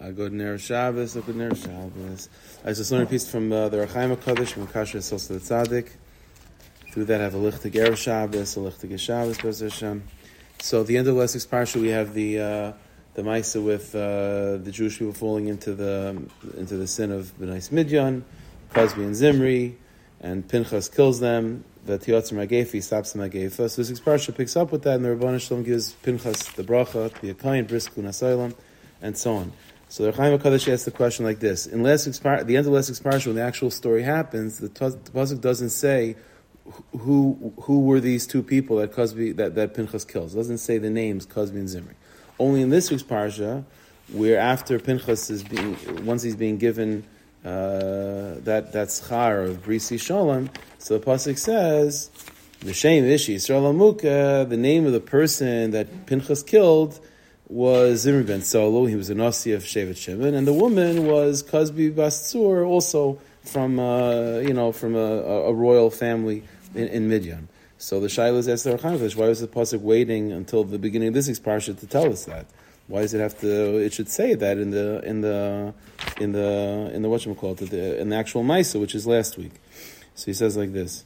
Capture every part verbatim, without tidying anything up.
A good Ner Shabbos, a good Ner Shabbos. I just learned a piece from uh, the Rechaim HaKadosh, from Kasher Sos the Tzaddik. Through that, I have a Lichtig Erev Shabbos, a Lichtig Shabbos, B'ez Hashem. So at the end of the last week's parsha, we have the uh, the Maisa with uh, the Jewish people falling into the into the sin of B'nai Midyan, Cosby and Zimri, and Pinchas kills them. The Tiyotzer Magefa stops the Magefa. So this week's parsha picks up with that, and the Rebbeinu Shalom gives Pinchas the bracha, the Akayin, Briskun Asylum, and so on. So the Rechaim HaKadosh asks the question like this: in last week's par- the end of last week's parsha, when the actual story happens, the, t- the pasuk doesn't say who who were these two people that Cosby that, that Pinchas kills. It doesn't say the names Cosby and Zimri. Only in this week's parsha, where after Pinchas is being once he's being given uh, that that schar of Brisi Shalom, so the pasuk says the Shem Ishi Yisrael Amuka, the name of the person that Pinchas killed was Zimri ben Solo. He was a Nasi of Shevet Shimon, and the woman was Cosby Bas Tzur, also from uh, you know from a, a royal family in, in Midyan. So the Shaila is asked the Rechaim HaKadosh, why was the pasuk waiting until the beginning of this week's parsha to tell us that? Why does it have to? It should say that in the in the in the in the whatchamacallit, the in the actual Maisa, which is last week. So he says like this.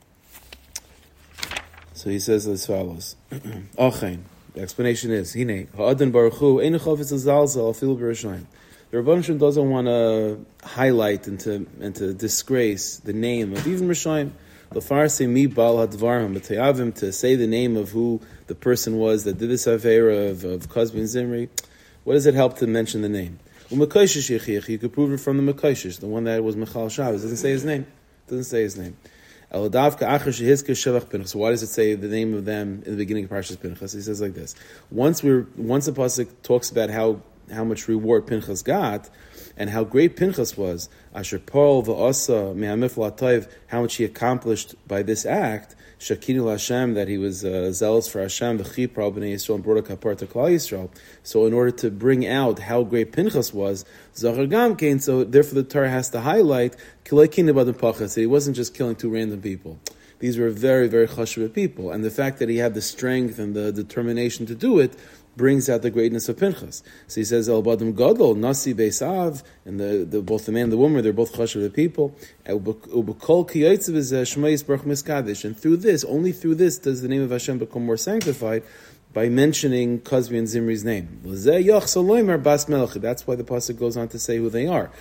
So he says as follows. Ochein. The explanation is, Hine, Ha'adon Baruch Hu, Einu Chafetz L'Zalzel, Afilu B'Rishayim. The Rebbeinu Shalom doesn't want to highlight and to, and to disgrace the name of even Rishayim. L'farsi mi bal hadvarim, but to to say the name of who the person was that did this avera of, of Cosby and Zimri, what does it help to mention the name? U'mekoshish yichich, you could prove it from the Mekoshish, the one that was Michal Shabbos. It doesn't say his name. It doesn't say his name. So why does it say the name of them in the beginning of Parshas Pinchas? He says like this: Once we're once the pasuk talks about how how much reward Pinchas got and how great Pinchas was, Asher Paul v'Asa me'amifla Tayv, how much he accomplished by this act, Shakinu Hashem, that he was uh, zealous for Hashem, v'chipra b'nei Yisrael, and brought a kapar to Klal Yisrael. So in order to bring out how great Pinchas was, Zachar Gamkein, so therefore the Torah has to highlight that he wasn't just killing two random people. These were very, very chashuv people, and the fact that he had the strength and the determination to do it brings out the greatness of Pinchas. So he says, El Badam Gadol, Nasi Beisav, and the, the, both the man and the woman, they're both chashuv people. And through this, only through this does the name of Hashem become more sanctified, by mentioning Cosby and Zimri's name. That's why the pasuk goes on to say who they are.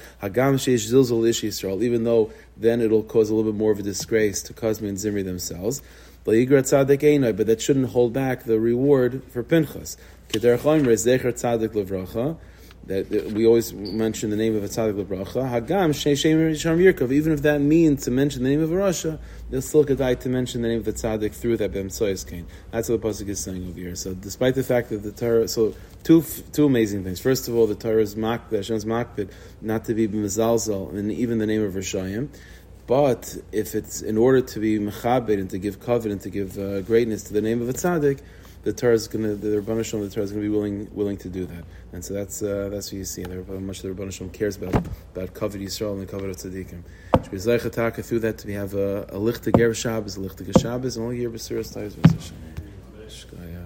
Even though then it'll cause a little bit more of a disgrace to Cosby and Zimri themselves. But that shouldn't hold back the reward for Pinchas. That, that we always mention the name of a tzaddik l'bracha. Hagam shnei shem Yisham Yirkov. Even if that means to mention the name of a rasha, they'll still kedai to mention the name of the tzaddik through that b'emtsoyes kain. That's what the pasuk is saying over here. So, despite the fact that the Torah, so two two amazing things. First of all, the Torah is makbid, Hashem's makbid, not to be b'mezalzel, and even the name of Rishayim. But if it's in order to be mechabed and to give covet and to give uh, greatness to the name of a tzaddik, the Torah is going to, the Rebbeinu Shalom, the Torah is going to be willing willing to do that, and so that's uh, that's what you see. How much the Rebbeinu Shalom cares about about Kavod Yisrael and the Kavod of Tzaddikim. Through that, we have a, a Lichtig Erev Shabbos, a Lichtig Shabbos, and all year B'suras Tayz.